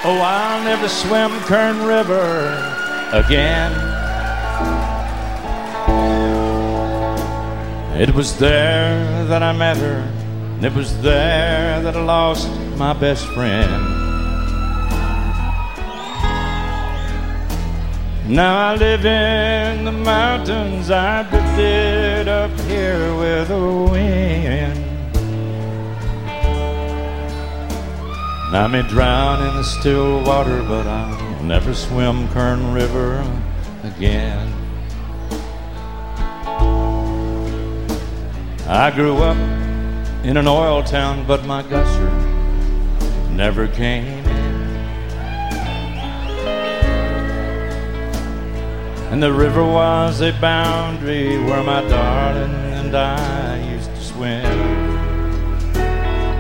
Oh, I'll never swim Kern River again. It was there that I met her, and it was there that I lost my best friend. Now I live in the mountains, I drifted up here with the wind. And I may drown in the still water, but I'll never swim Kern River again. I grew up in an oil town, but my gusher never came in. And the river was a boundary where my darling and I used to swim.